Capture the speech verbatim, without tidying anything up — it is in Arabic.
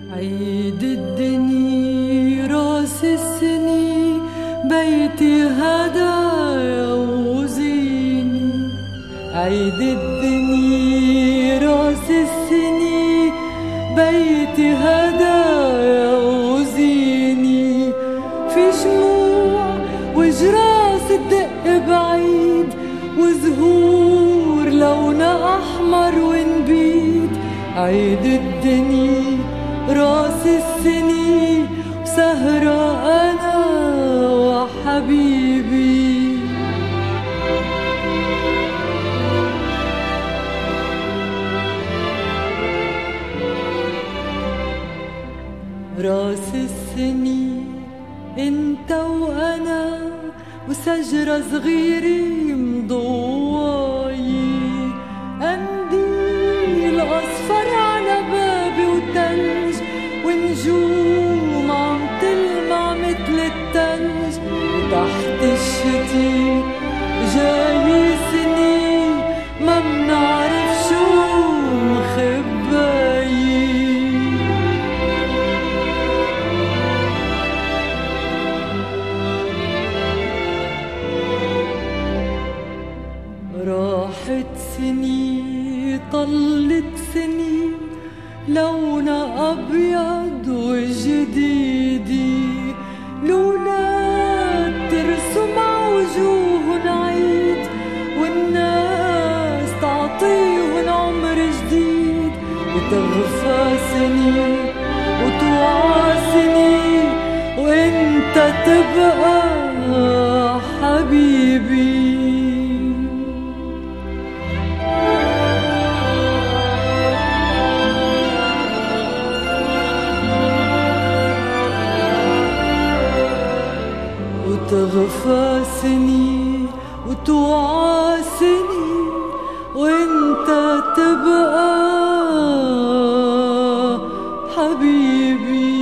عيد الدنيا راس السنين بيتي هدايا وزيني. عيد الدنيا راس السنين بيتي هدايا وزيني. في شموع وجراس تدق بعيد وزهور لونها أحمر ونبيد. عيد الدنيا راس السنين وسهرة أنا وحبيبي. راس السنين انت وانا وشجرة صغيرة مضواي. قنديل اصفر على بابي وتلج ونجوم عم تلمع متل التلج. وتحت الشتي جاي سنين ما منعرف شو مخباي. راحت سنين طلت سنين لونها أبيض وجديدي. الأولاد ترسم عوجوهن عيد والناس تعطيهن عمر جديد. وتغفى سنين وتوعى سنين وانت تبقى حبيبي. تغفى سنين وتوعى سنين وانت تبقى حبيبي.